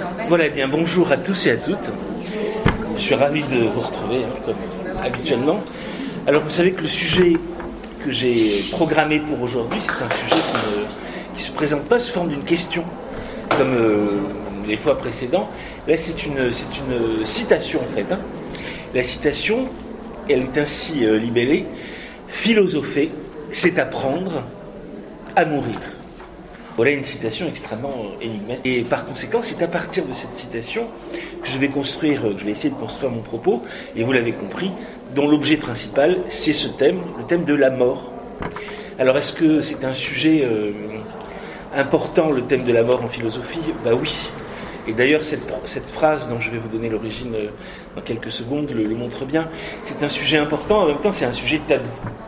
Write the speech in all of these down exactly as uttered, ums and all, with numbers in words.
Voilà, eh bien bonjour à tous et à toutes. Je suis ravi de vous retrouver, hein, comme habituellement. Alors vous savez que le sujet que j'ai programmé pour aujourd'hui, c'est un sujet qui ne qui se présente pas sous forme d'une question, comme euh, les fois précédentes. Là, c'est une, c'est une citation en fait. Hein. La citation, elle est ainsi euh, libellée. Philosopher, c'est apprendre à mourir. Voilà une citation extrêmement énigmatique. Et par conséquent, c'est à partir de cette citation que je vais construire, que je vais essayer de construire mon propos, et vous l'avez compris, dont l'objet principal, c'est ce thème, le thème de la mort. Alors, est-ce que c'est un sujet euh, important, le thème de la mort en philosophie ? Ben oui. Et d'ailleurs, cette, cette phrase dont je vais vous donner l'origine euh, dans quelques secondes le, le montre bien. C'est un sujet important, en même temps, c'est un sujet tabou.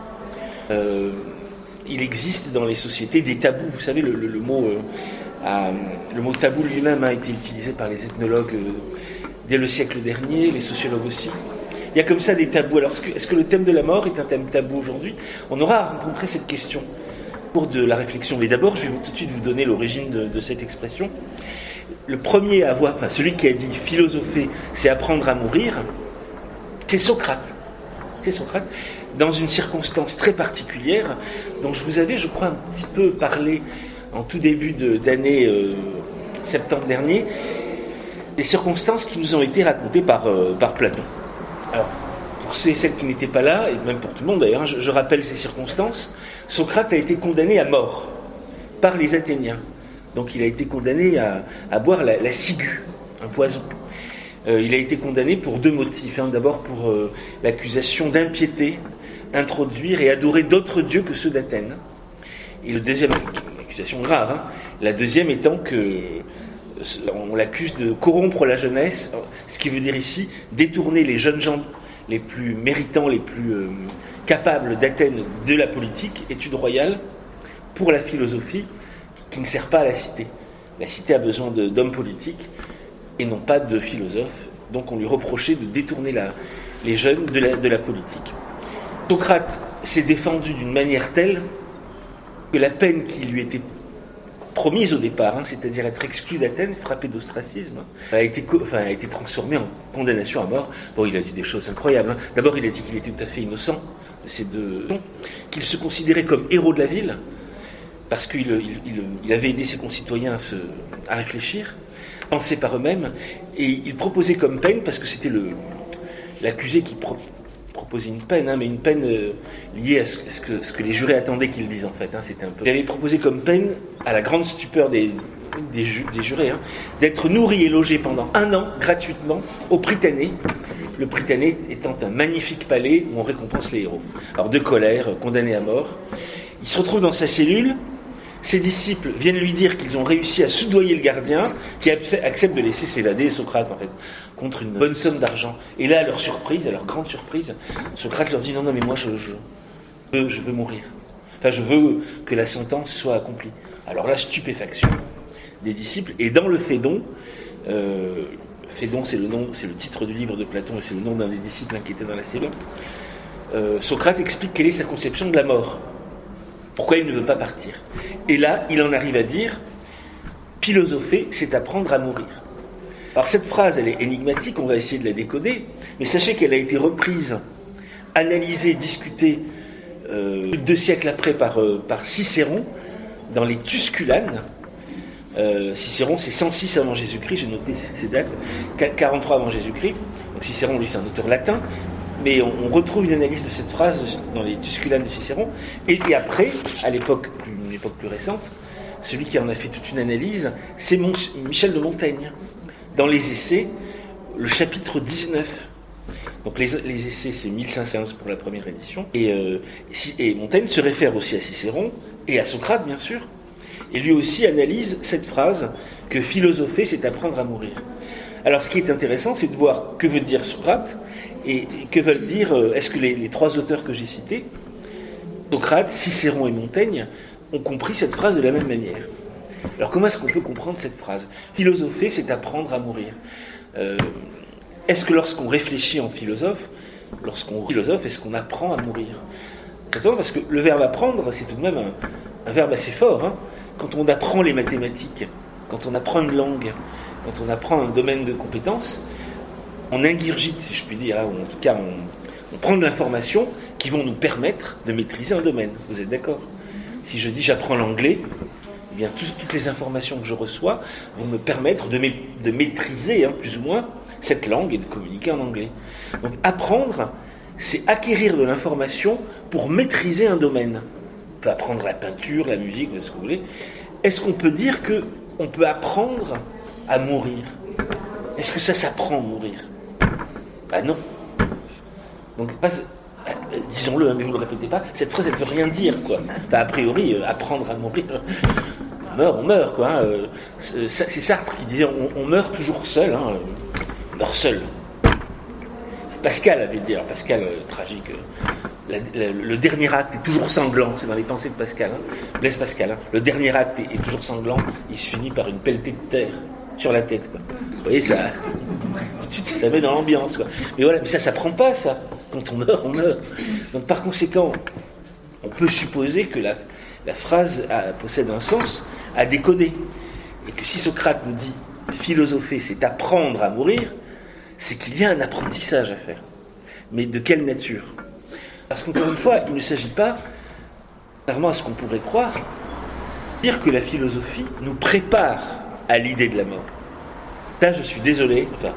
Euh, il existe dans les sociétés des tabous. Vous savez, le, le, le, mot, euh, a, le mot tabou lui-même a été utilisé par les ethnologues euh, dès le siècle dernier, les sociologues aussi. Il y a comme ça des tabous. Alors, est-ce que, est-ce que le thème de la mort est un thème tabou aujourd'hui ? On aura à rencontrer cette question au cours de la réflexion. Mais d'abord, je vais tout de suite vous donner l'origine de, de cette expression. Le premier à avoir, enfin celui qui a dit philosopher, c'est apprendre à mourir, c'est Socrate. C'est Socrate, dans une circonstance très particulière, dont je vous avais, je crois, un petit peu parlé en tout début de, d'année euh, septembre dernier, des circonstances qui nous ont été racontées par, euh, par Platon. Alors, pour ceux et celles qui n'étaient pas là, et même pour tout le monde d'ailleurs, je, je rappelle ces circonstances. Socrate a été condamné à mort par les Athéniens. Donc il a été condamné à, à boire la, la ciguë, un poison. Euh, il a été condamné pour deux motifs. Hein. D'abord pour euh, l'accusation d'impiété, introduire et adorer d'autres dieux que ceux d'Athènes. Et le deuxième, une accusation grave, hein. La deuxième étant que on l'accuse de corrompre la jeunesse, ce qui veut dire ici détourner les jeunes gens les plus méritants, les plus euh, capables d'Athènes de la politique, étude royale, pour la philosophie, qui ne sert pas à la cité. La cité a besoin de, d'hommes politiques et non pas de philosophes. Donc on lui reprochait de détourner la, les jeunes de la, de la politique. Socrate s'est défendu d'une manière telle que la peine qui lui était promise au départ, hein, c'est-à-dire être exclu d'Athènes, frappé d'ostracisme, a été, enfin, a été transformée en condamnation à mort. Bon, il a dit des choses incroyables. Hein. D'abord, il a dit qu'il était tout à fait innocent de ces deux, qu'il se considérait comme héros de la ville, parce qu'il il, il, il avait aidé ses concitoyens à, se, à réfléchir, penser par eux-mêmes, et il proposait comme peine, parce que c'était le, l'accusé qui pro, proposait une peine, hein, mais une peine euh, liée à ce, ce, que, ce que les jurés attendaient qu'il dise en fait. Hein, c'était un peu... Il avait proposé comme peine, à la grande stupeur des, des, ju, des jurés, hein, d'être nourri et logé pendant un an gratuitement au Prytanée, le Prytanée étant un magnifique palais où on récompense les héros. Alors de colère, condamné à mort, il se retrouve dans sa cellule. Ses disciples viennent lui dire qu'ils ont réussi à soudoyer le gardien, qui accepte de laisser s'évader Socrate, en fait, contre une bonne somme d'argent. Et là, à leur surprise, à leur grande surprise, Socrate leur dit « Non, non, mais moi, je, je, veux, je veux mourir. Enfin, je veux que la sentence soit accomplie. » Alors là, stupéfaction des disciples. Et dans le Phédon, euh, Phédon, c'est le nom, c'est le titre du livre de Platon, et c'est le nom d'un des disciples hein, qui était dans la cellule, euh, Socrate explique quelle est sa conception de la mort. Pourquoi il ne veut pas partir. Et là, il en arrive à dire « Philosopher, c'est apprendre à mourir ». Alors cette phrase, elle est énigmatique, on va essayer de la décoder, mais sachez qu'elle a été reprise, analysée, discutée euh, deux siècles après par, euh, par Cicéron, dans les Tusculanes. Euh, Cicéron, c'est cent six avant Jésus-Christ, j'ai noté ces dates, quarante-trois avant Jésus-Christ. Donc Cicéron, lui, c'est un auteur latin. Mais on, on retrouve une analyse de cette phrase dans les Tusculanes de Cicéron. Et, et après, à l'époque, une époque plus récente, celui qui en a fait toute une analyse, c'est Mon, Michel de Montaigne. Dans les Essais, le chapitre dix-neuf. Donc les, les Essais, c'est mille cinq cent quinze pour la première édition. Et, euh, et Montaigne se réfère aussi à Cicéron et à Socrate, bien sûr. Et lui aussi analyse cette phrase que philosopher, c'est apprendre à mourir. Alors ce qui est intéressant, c'est de voir que veut dire Socrate. Et que veulent dire, est-ce que les, les trois auteurs que j'ai cités, Socrate, Cicéron et Montaigne, ont compris cette phrase de la même manière ? Alors comment est-ce qu'on peut comprendre cette phrase ? Philosopher, c'est apprendre à mourir. Euh, est-ce que lorsqu'on réfléchit en philosophe, lorsqu'on philosophe, est-ce qu'on apprend à mourir ? Exactement, parce que le verbe apprendre, c'est tout de même un, un verbe assez fort. Hein. Quand on apprend les mathématiques, quand on apprend une langue, quand on apprend un domaine de compétences, on ingurgite, si je puis dire, ou en tout cas on, on prend de l'information qui vont nous permettre de maîtriser un domaine. Vous êtes d'accord ? Si je dis j'apprends l'anglais, eh bien tout, toutes les informations que je reçois vont me permettre de, ma- de maîtriser, hein, plus ou moins, cette langue et de communiquer en anglais. Donc apprendre, c'est acquérir de l'information pour maîtriser un domaine. On peut apprendre la peinture, la musique, ce que vous voulez. Est-ce qu'on peut dire qu'on peut apprendre à mourir ? Est-ce que ça s'apprend à mourir ? Ben non. Donc, pas, disons-le, hein, mais vous ne le répétez pas, cette phrase, elle ne veut rien dire, quoi. Enfin, a priori, euh, apprendre à mourir, on meurt, on meurt, quoi. Hein. Euh, c'est, c'est Sartre qui disait, on, on meurt toujours seul, hein. On meurt seul. Pascal avait dit, alors Pascal, euh, tragique, euh, la, la, le dernier acte est toujours sanglant, c'est dans les pensées de Pascal, hein. Blaise Pascal, hein. Le dernier acte est, est toujours sanglant, il se finit par une pelletée de terre sur la tête, quoi. Vous voyez, ça, tout de suite, ça met dans l'ambiance, quoi. Mais voilà, mais ça, ça prend pas, ça. Quand on meurt, on meurt. Donc par conséquent, on peut supposer que la, la phrase a, possède un sens à décoder. Et que si Socrate nous dit « philosopher, c'est apprendre à mourir », c'est qu'il y a un apprentissage à faire. Mais de quelle nature ? Parce qu'encore une fois, il ne s'agit pas, contrairement à ce qu'on pourrait croire, de dire que la philosophie nous prépare à l'idée de la mort. Là, je suis désolé, enfin,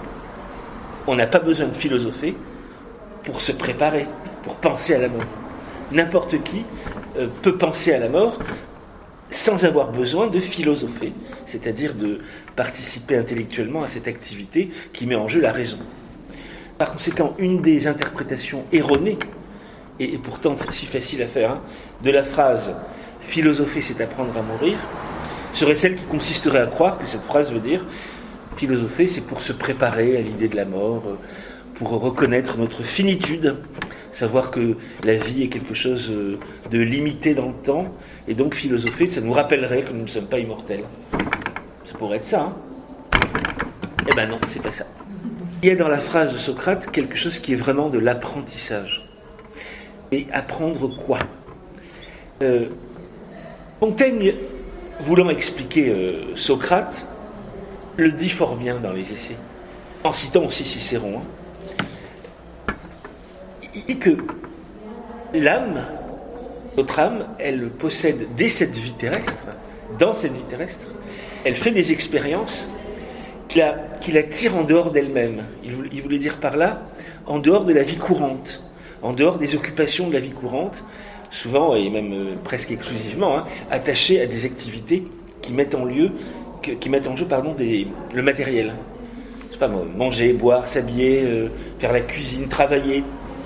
on n'a pas besoin de philosopher pour se préparer, pour penser à la mort. N'importe qui euh, peut penser à la mort sans avoir besoin de philosopher, c'est-à-dire de participer intellectuellement à cette activité qui met en jeu la raison. Par conséquent, une des interprétations erronées, et, et pourtant si facile à faire, hein, de la phrase « philosopher, c'est apprendre à mourir », serait celle qui consisterait à croire que cette phrase veut dire « philosopher, c'est pour se préparer à l'idée de la mort, pour reconnaître notre finitude, savoir que la vie est quelque chose de limité dans le temps, et donc philosopher, ça nous rappellerait que nous ne sommes pas immortels. » Ça pourrait être ça, hein ? Eh ben non, c'est pas ça. Il y a dans la phrase de Socrate quelque chose qui est vraiment de l'apprentissage. Et apprendre quoi ? euh, Montaigne, voulant expliquer euh, Socrate, le dit fort bien dans les essais, en citant aussi Cicéron. Hein. Il dit que l'âme, notre âme, elle possède dès cette vie terrestre, dans cette vie terrestre, elle fait des expériences qui la, qui la tirent en dehors d'elle-même. Il voulait, il voulait dire par là, en dehors de la vie courante, en dehors des occupations de la vie courante, souvent, et même euh, presque exclusivement, hein, attachées à des activités qui mettent en lieu, que, qui mettent en jeu, pardon, des, le matériel. Je sais pas moi, manger, boire, s'habiller, euh, faire la cuisine, travailler.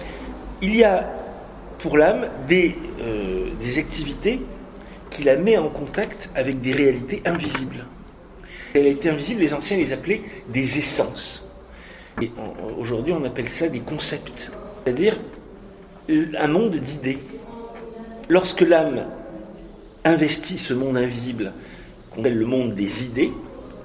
Il y a pour l'âme des, euh, des activités qui la met en contact avec des réalités invisibles. Les réalités invisibles, les anciens les appelaient des essences. Et on, aujourd'hui, on appelle ça des concepts. C'est-à-dire un monde d'idées. Lorsque l'âme investit ce monde invisible, qu'on appelle le monde des idées,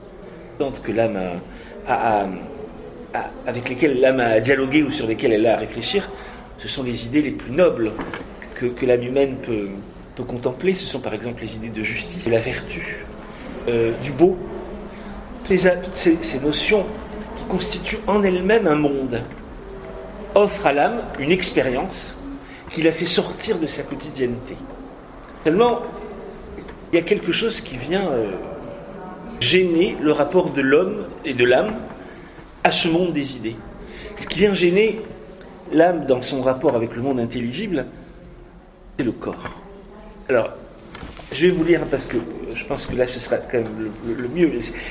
que l'âme a, a, a, a, avec lesquelles l'âme a dialogué ou sur lesquelles elle a à réfléchir, ce sont les idées les plus nobles que, que l'âme humaine peut, peut contempler. Ce sont par exemple les idées de justice, de la vertu, euh, du beau. Toutes, les, toutes ces, ces notions qui constituent en elles-mêmes un monde offrent à l'âme une expérience qui la fait sortir de sa quotidienneté. Seulement, il y a quelque chose qui vient euh, gêner le rapport de l'homme et de l'âme à ce monde des idées. Ce qui vient gêner l'âme dans son rapport avec le monde intelligible, c'est le corps. Alors, je vais vous lire, parce que je pense que là ce sera quand même le, le, le mieux,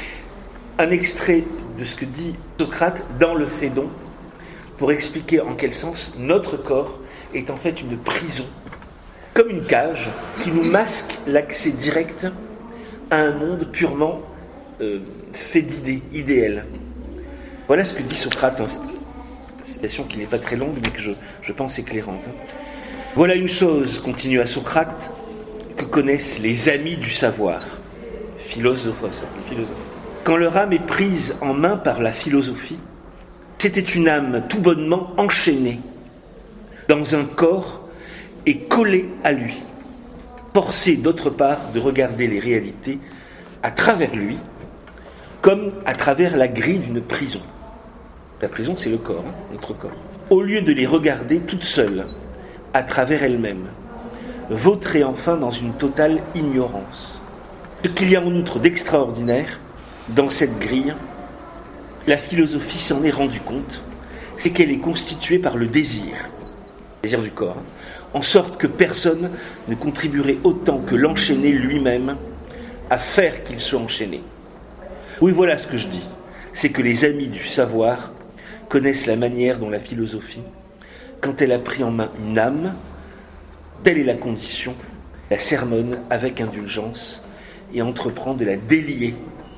un extrait de ce que dit Socrate dans le Phédon, pour expliquer en quel sens notre corps est en fait une prison, comme une cage qui nous masque l'accès direct à un monde purement euh, fait d'idées, idéal. Voilà ce que dit Socrate, hein, cette citation qui n'est pas très longue mais que je, je pense éclairante. Hein. Voilà une chose, continua Socrate, que connaissent les amis du savoir, philosophos, philosophes. Quand leur âme est prise en main par la philosophie, c'était une âme tout bonnement enchaînée dans un corps et collée à lui, forcée d'autre part de regarder les réalités à travers lui, comme à travers la grille d'une prison. La prison, c'est le corps, hein, notre corps. Au lieu de les regarder toutes seules, à travers elles-mêmes, vautrer enfin dans une totale ignorance. Ce qu'il y a en outre d'extraordinaire dans cette grille, la philosophie s'en est rendue compte, c'est qu'elle est constituée par le désir, le désir du corps, en sorte que personne ne contribuerait autant que l'enchaîné lui-même à faire qu'il soit enchaîné. Oui, voilà ce que je dis, c'est que les amis du savoir connaissent la manière dont la philosophie, quand elle a pris en main une âme, telle est la condition, la sermonne avec indulgence et entreprend de la délier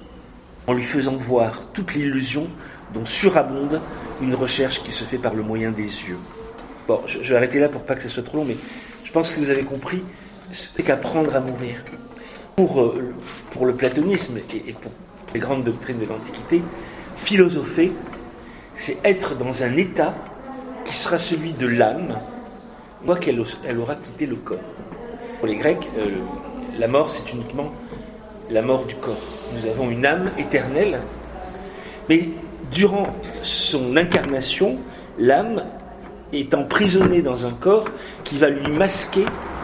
en lui faisant voir toute l'illusion dont surabonde une recherche qui se fait par le moyen des yeux. Bon, je, je vais arrêter là pour pas que ça soit trop long, mais je pense que vous avez compris, c'est qu'apprendre à mourir. Pour, euh, pour le platonisme et, et pour les grandes doctrines de l'Antiquité, philosopher, c'est être dans un état qui sera celui de l'âme, une fois qu'elle elle aura quitté le corps. Pour les Grecs, euh, la mort, c'est uniquement la mort du corps. Nous avons une âme éternelle, mais durant son incarnation, l'âme est emprisonnée dans un corps qui va lui masquer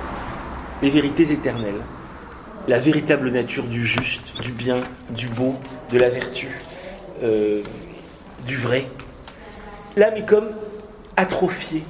les vérités éternelles. La véritable nature du juste, du bien, du beau, de la vertu, euh, du vrai. L'âme est comme atrophiée.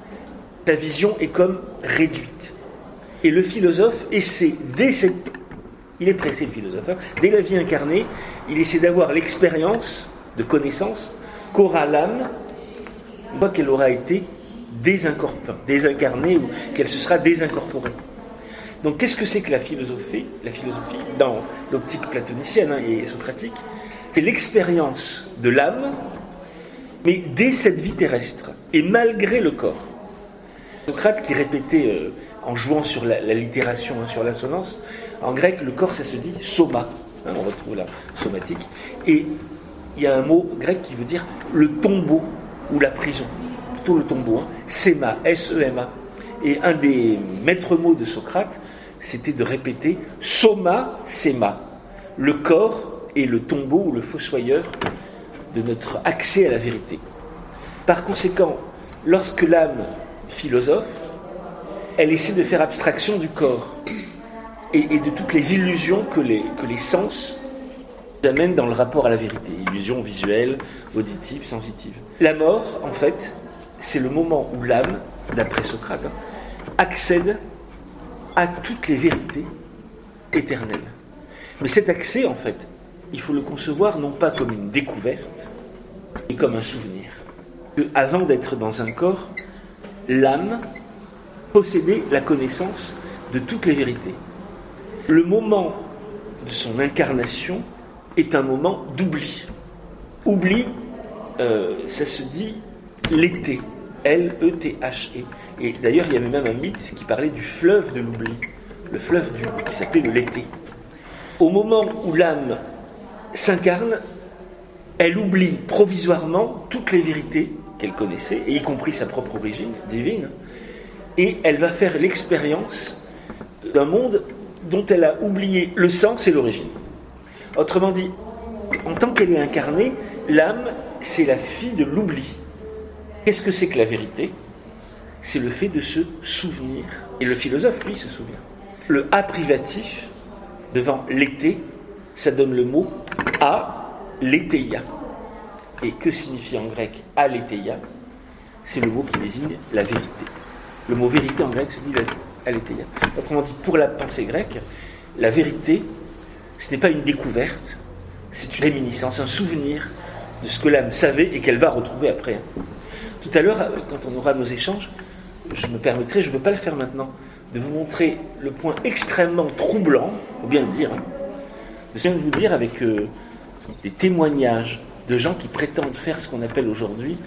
Sa vision est comme réduite. Et le philosophe essaie, dès cette... il est pressé le philosophe, hein, dès la vie incarnée, il essaie d'avoir l'expérience de connaissance qu'aura l'âme une fois qu'elle aura été désincorporée, enfin, désincarnée ou qu'elle se sera désincorporée. Donc qu'est-ce que c'est que la philosophie, la philosophie dans l'optique platonicienne hein, et socratique? C'est l'expérience de l'âme, mais dès cette vie terrestre, et malgré le corps. Socrate qui répétait, euh, en jouant sur la, la littération, hein, sur l'assonance, en grec, le corps, ça se dit soma, hein, on retrouve la somatique, et il y a un mot grec qui veut dire le tombeau, ou la prison, plutôt le tombeau, hein, sema, S E M A. Et un des maîtres mots de Socrate, c'était de répéter soma, sema, le corps est le tombeau ou le fossoyeur de notre accès à la vérité. Par conséquent, lorsque l'âme philosophe, elle essaie de faire abstraction du corps et, et de toutes les illusions que les, que les sens amènent dans le rapport à la vérité, illusions visuelles, auditives, sensitives. La mort, en fait, c'est le moment où l'âme, d'après Socrate, hein, accède à toutes les vérités éternelles. Mais cet accès, en fait, il faut le concevoir non pas comme une découverte, mais comme un souvenir. Que avant d'être dans un corps, l'âme possédait la connaissance de toutes les vérités. Le moment de son incarnation est un moment d'oubli. Oubli, euh, ça se dit l'été, L E T H E. Et d'ailleurs, il y avait même un mythe qui parlait du fleuve de l'oubli, le fleuve du, qui s'appelait le Lété. Au moment où l'âme s'incarne, elle oublie provisoirement toutes les vérités qu'elle connaissait, et y compris sa propre origine divine, et elle va faire l'expérience d'un monde dont elle a oublié le sens et l'origine. Autrement dit, en tant qu'elle est incarnée, l'âme, c'est la fille de l'oubli. Qu'est-ce que c'est que la vérité? C'est le fait de se souvenir. Et le philosophe, lui, se souvient. Le A privatif, devant l'été, ça donne le mot a l'étéia. Et que signifie en grec alétheia? C'est le mot qui désigne la vérité. Le mot vérité en grec se dit alétheia. Autrement dit, pour la pensée grecque, la vérité, ce n'est pas une découverte, c'est une réminiscence, un souvenir de ce que l'âme savait et qu'elle va retrouver après. Tout à l'heure, quand on aura nos échanges, je me permettrai, je ne veux pas le faire maintenant, de vous montrer le point extrêmement troublant, il faut bien le dire, hein, de vous dire avec euh, des témoignages de gens qui prétendent faire ce qu'on appelle aujourd'hui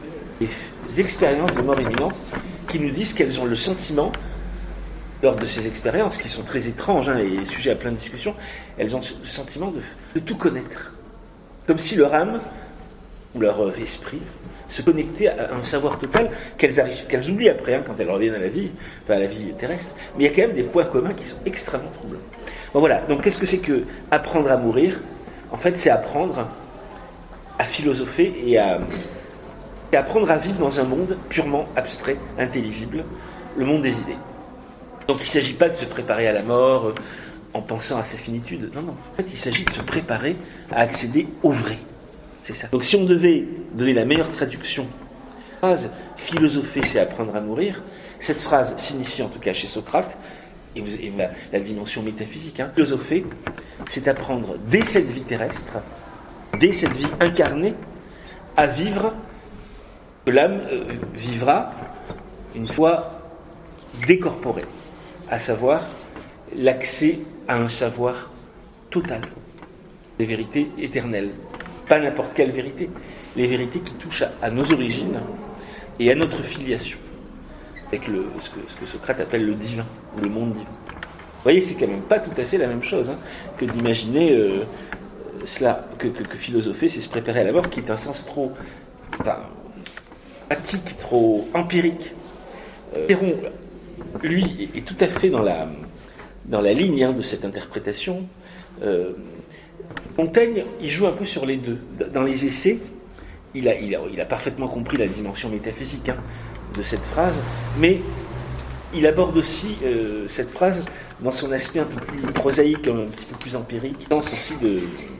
des expériences de mort imminente, qui nous disent qu'elles ont le sentiment, lors de ces expériences, qui sont très étranges hein, et sujets à plein de discussions, elles ont le sentiment de, de tout connaître. Comme si leur âme, ou leur euh, esprit, se connectait à un savoir total qu'elles, arrivent, qu'elles oublient après, hein, quand elles reviennent à la vie, enfin à la vie terrestre. Mais il y a quand même des points communs qui sont extrêmement troublants. Bon voilà, donc qu'est-ce que c'est que apprendre à mourir? en fait, c'est apprendre à philosopher et à, et apprendre à vivre dans un monde purement abstrait, intelligible, le monde des idées. Donc il ne s'agit pas de se préparer à la mort euh, en pensant à sa finitude. Non, non. En fait, il s'agit de se préparer à accéder au vrai. C'est ça. Donc si on devait donner la meilleure traduction, la phrase « philosopher, c'est apprendre à mourir », cette phrase signifie, en tout cas chez Socrate, et, vous, et la, la dimension métaphysique, hein, philosopher, c'est apprendre dès cette vie terrestre, dès cette vie incarnée, à vivre, que l'âme euh, vivra une fois décorporée, à savoir l'accès à un savoir total, des vérités éternelles. Pas n'importe quelle vérité, les vérités qui touchent à, à nos origines et à notre filiation, avec le, ce, que, ce que Socrate appelle le divin, ou le monde divin. Vous voyez, c'est quand même pas tout à fait la même chose hein, que d'imaginer euh, cela, que, que, que philosopher, c'est se préparer à la mort, qui est un sens trop enfin, pratique, trop empirique. Euh, Théron, lui, est, est tout à fait dans la, dans la ligne hein, de cette interprétation. Euh, Montaigne, il joue un peu sur les deux. Dans les essais, il a, il a, il a parfaitement compris la dimension métaphysique hein, de cette phrase, mais il aborde aussi euh, cette phrase dans son aspect un peu plus prosaïque, un petit peu plus empirique, dans, aussi de,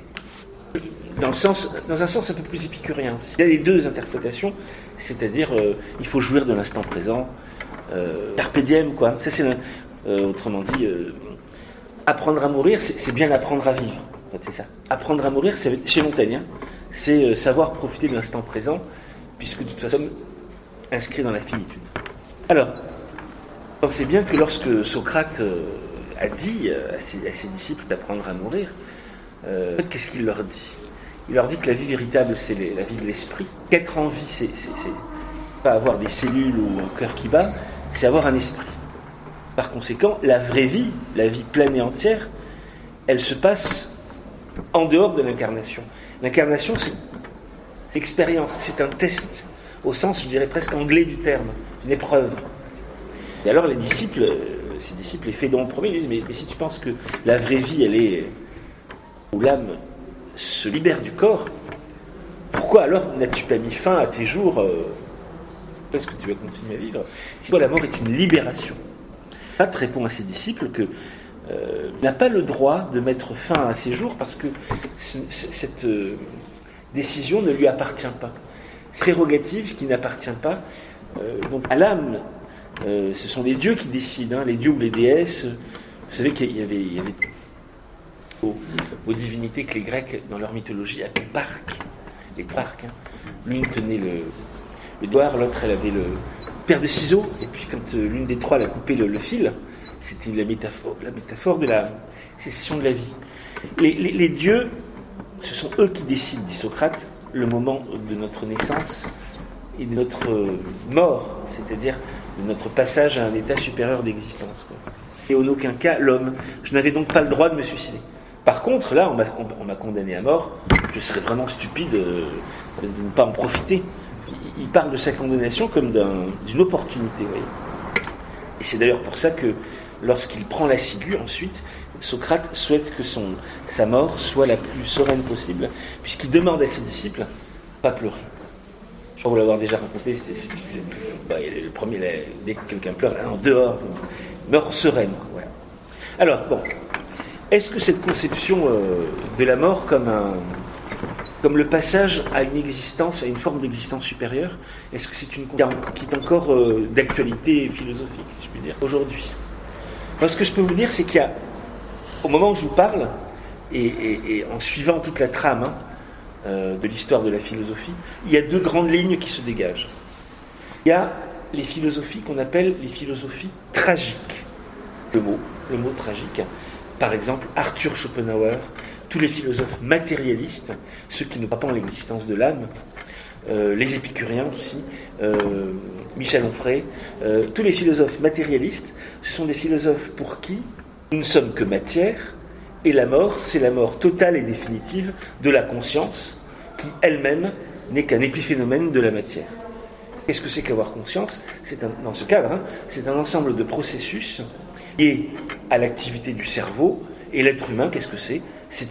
dans, le sens, dans un sens un peu plus épicurien. Il y a les deux interprétations, c'est-à-dire euh, il faut jouir de l'instant présent, euh, carpe diem, quoi. Ça, c'est euh, autrement dit, euh, apprendre à mourir, c'est, c'est bien apprendre à vivre. En fait, c'est ça. Apprendre à mourir, c'est, chez Montaigne, hein, c'est euh, savoir profiter de l'instant présent, puisque de toute façon, inscrit dans la finitude. Alors, pensez bien que lorsque Socrate euh, a dit euh, à, ses, à ses disciples d'apprendre à mourir, euh, en fait, qu'est-ce qu'il leur dit ? Il leur dit que la vie véritable, c'est les, la vie de l'esprit. Qu'être en vie, c'est, c'est, c'est pas avoir des cellules ou un cœur qui bat, c'est avoir un esprit. Par conséquent, la vraie vie, la vie pleine et entière, elle se passe en dehors de l'incarnation. L'incarnation, c'est l'expérience, c'est un test, au sens, je dirais, presque anglais du terme, une épreuve. Et alors les disciples, euh, ces disciples, les Phédons le premier, ils disent, mais, mais si tu penses que la vraie vie, elle est où l'âme se libère du corps, pourquoi alors n'as-tu pas mis fin à tes jours euh, est-ce que tu vas continuer à vivre si toi la mort est une libération? Socrate répond à ses disciples que euh, n'a pas le droit de mettre fin à ses jours parce que c- c- cette euh, décision ne lui appartient pas. C'est une prérogative qui n'appartient pas euh, donc à l'âme. Euh, ce sont les dieux qui décident, hein, les dieux ou les déesses. Vous savez qu'il y avait, il y avait aux, aux divinités que les Grecs, dans leur mythologie, appelaient parques. Les parques. Hein. L'une tenait le, le doigt, l'autre elle avait le paire de ciseaux, et puis quand euh, l'une des trois elle a coupé le, le fil, c'était la métaphore, la métaphore de la cessation de la vie. Les, les, les dieux, ce sont eux qui décident, dit Socrate, le moment de notre naissance et de notre euh, mort, c'est-à-dire de notre passage à un état supérieur d'existence. Quoi. Et en aucun cas l'homme. Je n'avais donc pas le droit de me suicider. Par contre, là, on m'a, on, on m'a condamné à mort. Je serais vraiment stupide euh, de ne pas en profiter. Il, il parle de sa condamnation comme d'un, d'une opportunité. Vous voyez. Et c'est d'ailleurs pour ça que lorsqu'il prend la ciguë, ensuite, Socrate souhaite que son, sa mort soit la plus sereine possible, puisqu'il demande à ses disciples de ne pas pleurer. Je crois vous l'avoir déjà raconté, c'est, c'est, c'est, c'est, bah, le premier, là, dès que quelqu'un pleure, là, en dehors, mort sereine. Voilà. Alors, bon, est-ce que cette conception euh, de la mort comme, un, comme le passage à une existence, à une forme d'existence supérieure, est-ce que c'est une qui est encore euh, d'actualité philosophique, si je puis dire, aujourd'hui ? Alors, ce que je peux vous dire, c'est qu'il y a, au moment où je vous parle, et, et, et en suivant toute la trame, hein, Euh, de l'histoire de la philosophie, il y a deux grandes lignes qui se dégagent. Il y a les philosophies qu'on appelle les philosophies tragiques. Le mot, le mot tragique. Par exemple, Arthur Schopenhauer, tous les philosophes matérialistes, ceux qui ne croient pas en l'existence de l'âme, euh, les épicuriens aussi, euh, Michel Onfray, euh, tous les philosophes matérialistes, ce sont des philosophes pour qui nous ne sommes que matière. Et la mort, c'est la mort totale et définitive de la conscience, qui elle-même n'est qu'un épiphénomène de la matière. Qu'est-ce que c'est qu'avoir conscience ? C'est un, dans ce cadre, hein, c'est un ensemble de processus liés à l'activité du cerveau. Et l'être humain, qu'est-ce que c'est ? C'est un,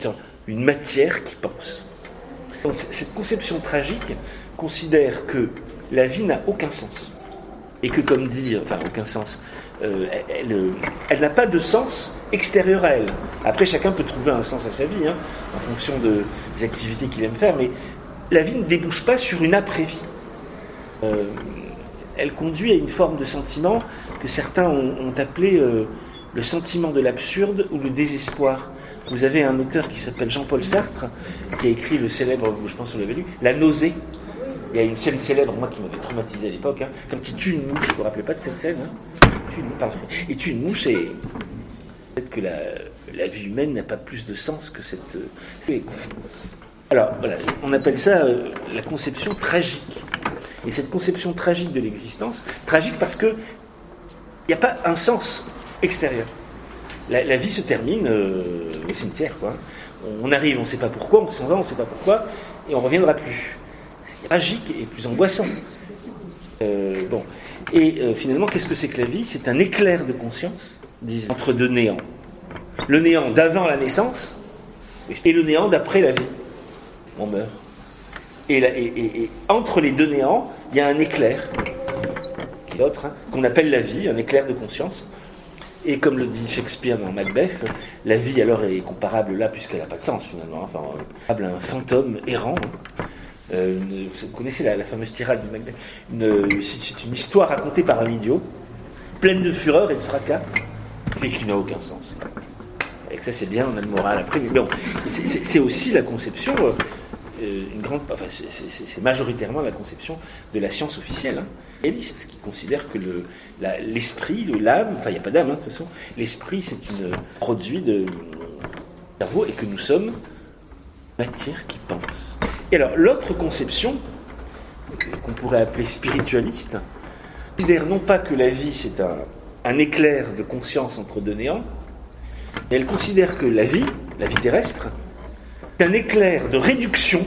une matière qui pense. Donc, cette conception tragique considère que la vie n'a aucun sens. Et que, comme dit, enfin, aucun sens, euh, elle, elle, elle n'a pas de sens extérieur à elle. Après, chacun peut trouver un sens à sa vie, hein, en fonction de, des activités qu'il aime faire, mais la vie ne débouche pas sur une après-vie. Euh, elle conduit à une forme de sentiment que certains ont, ont appelé euh, le sentiment de l'absurde ou le désespoir. Vous avez un auteur qui s'appelle Jean-Paul Sartre, qui a écrit le célèbre, je pense que vous l'avez lu, La nausée. Il y a une scène célèbre, moi qui m'avait traumatisé à l'époque, hein, quand il tue une mouche, vous ne vous rappelez pas de cette scène, hein, il, tue une, pardon, il tue une mouche et peut-être que la, la vie humaine n'a pas plus de sens que cette... C'est, alors voilà, on appelle ça euh, la conception tragique. Et cette conception tragique de l'existence, tragique parce que il n'y a pas un sens extérieur. La, la vie se termine euh, au cimetière, quoi. On arrive, on ne sait pas pourquoi, on s'en va, on ne sait pas pourquoi, et on ne reviendra plus. C'est tragique et plus angoissant. Euh, bon. Et euh, finalement, qu'est-ce que c'est que la vie ? C'est un éclair de conscience, disent, entre deux néants. Le néant d'avant la naissance et le néant d'après la vie. On meurt. Et, la, et, et, et entre les deux néants, il y a un éclair, qui est autre, hein, qu'on appelle la vie, un éclair de conscience. Et comme le dit Shakespeare dans Macbeth, la vie alors est comparable là, puisqu'elle n'a pas de sens finalement, enfin, comparable à un fantôme errant. Hein. Euh, une, vous connaissez la, la fameuse tirade de Macbeth, une, c'est une histoire racontée par un idiot, pleine de fureur et de fracas, mais qui n'a aucun sens. Et que ça c'est bien, on a le moral après. Mais bon, c'est, c'est, c'est aussi la conception, euh, une grande, enfin, c'est, c'est, c'est majoritairement la conception de la science officielle, hein, réaliste, qui considère que le, la, l'esprit, l'âme, enfin il n'y a pas d'âme hein, de toute façon, l'esprit c'est un produit de cerveau et que nous sommes matière qui pense. Et alors l'autre conception, qu'on pourrait appeler spiritualiste, considère non pas que la vie c'est un, un éclair de conscience entre deux néants, mais elle considère que la vie, la vie terrestre, c'est un éclair de réduction,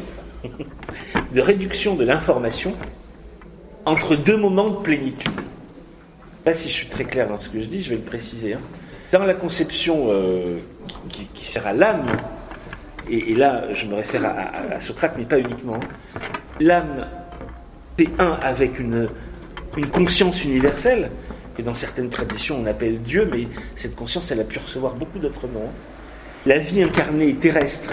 de réduction de l'information entre deux moments de plénitude. Là, si je suis très clair dans ce que je dis, je vais le préciser. Hein. Dans la conception euh, qui, qui sert à l'âme, et, et là, je me réfère à, à, à Socrate, mais pas uniquement, hein. L'âme, c'est un avec une, une conscience universelle, que dans certaines traditions on appelle Dieu, mais cette conscience, elle a pu recevoir beaucoup d'autres noms. La vie incarnée terrestre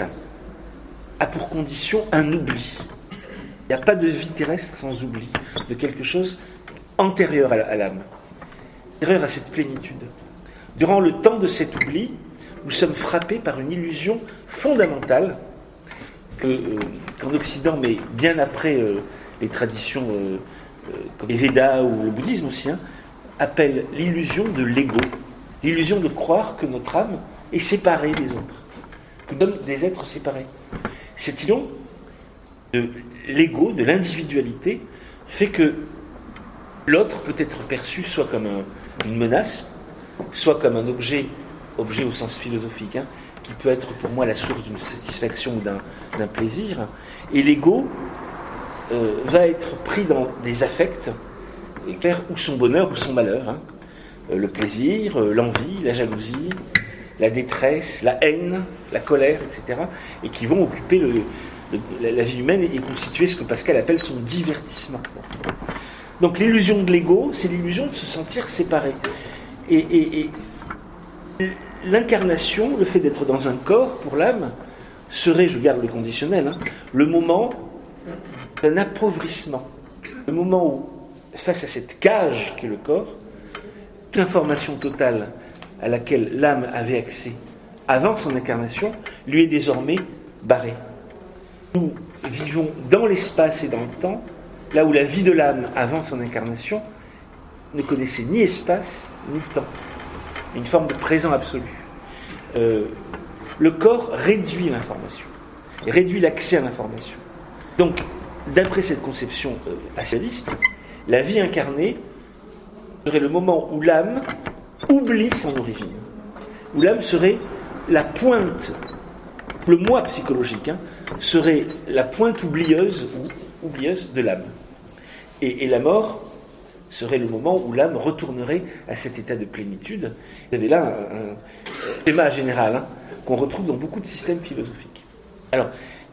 a pour condition un oubli. Il n'y a pas de vie terrestre sans oubli, de quelque chose antérieur à, à l'âme, antérieur à cette plénitude. Durant le temps de cet oubli, nous sommes frappés par une illusion fondamentale que, euh, qu'en Occident, mais bien après euh, les traditions euh, euh, comme les Védas ou le bouddhisme aussi, hein, appellent l'illusion de l'ego, l'illusion de croire que notre âme est séparée des autres, que nous sommes des êtres séparés. Cette illusion de l'ego, de l'individualité, fait que l'autre peut être perçu soit comme un, une menace, soit comme un objet, objet au sens philosophique, hein, qui peut être pour moi la source d'une satisfaction ou d'un, d'un plaisir. Et l'ego euh, va être pris dans des affects, et faire ou son bonheur ou son malheur. Hein. Euh, le plaisir, euh, l'envie, la jalousie, la détresse, la haine, la colère, et cetera. Et qui vont occuper le, le, la, la vie humaine et, et constituer ce que Pascal appelle son divertissement. Donc l'illusion de l'ego, c'est l'illusion de se sentir séparé. Et, et, et l'incarnation, le fait d'être dans un corps pour l'âme, serait, je garde le conditionnel, hein, le moment d'un appauvrissement. Le moment où, face à cette cage qu'est le corps, l'information totale à laquelle l'âme avait accès avant son incarnation lui est désormais barrée. Nous vivons dans l'espace et dans le temps, là où la vie de l'âme avant son incarnation ne connaissait ni espace ni temps. Une forme de présent absolu. Euh, le corps réduit l'information, réduit l'accès à l'information. Donc, d'après cette conception euh, pascaliste, la vie incarnée serait le moment où l'âme oublie son origine, où l'âme serait la pointe, le moi psychologique, hein, serait la pointe oublieuse ou oublieuse de l'âme. Et, et la mort serait le moment où l'âme retournerait à cet état de plénitude. Vous avez là un, un, un schéma général hein, qu'on retrouve dans beaucoup de systèmes philosophiques. Alors,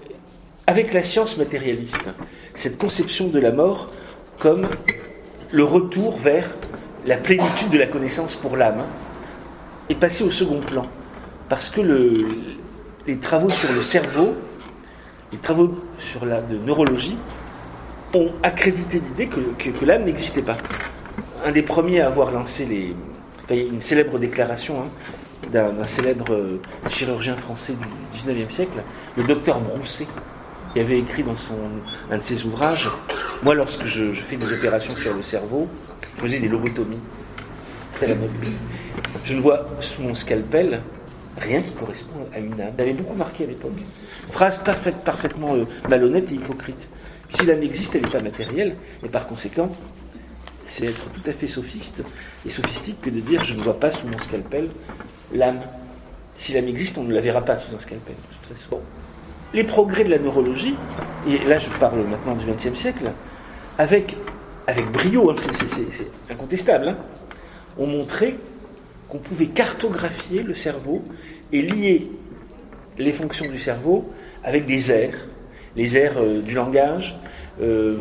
avec la science matérialiste, cette conception de la mort comme le retour vers la plénitude de la connaissance pour l'âme est passée au second plan. Parce que le, les travaux sur le cerveau, les travaux sur la de neurologie, ont accrédité l'idée que, que, que l'âme n'existait pas. Un des premiers à avoir lancé les, enfin, une célèbre déclaration hein, d'un, d'un célèbre euh, chirurgien français du dix-neuvième siècle, le docteur Broussais, qui avait écrit dans son, un de ses ouvrages, moi lorsque je, je fais des opérations sur le cerveau, je faisais des lobotomies, très la mode. Je ne vois sous mon scalpel rien qui correspond à une âme. Ça avait beaucoup marqué à l'époque. Phrase parfaite, parfaitement euh, malhonnête et hypocrite. Si l'âme existe, elle n'est pas matérielle, et par conséquent, c'est être tout à fait sophiste et sophistique que de dire je ne vois pas sous mon scalpel l'âme. Si l'âme existe, on ne la verra pas sous un scalpel. De toute façon. Bon. Les progrès de la neurologie, et là je parle maintenant du vingtième siècle, avec, avec brio, hein, c'est, c'est, c'est, c'est incontestable, hein, ont montré qu'on pouvait cartographier le cerveau et lier les fonctions du cerveau avec des aires, les aires euh, du langage, euh,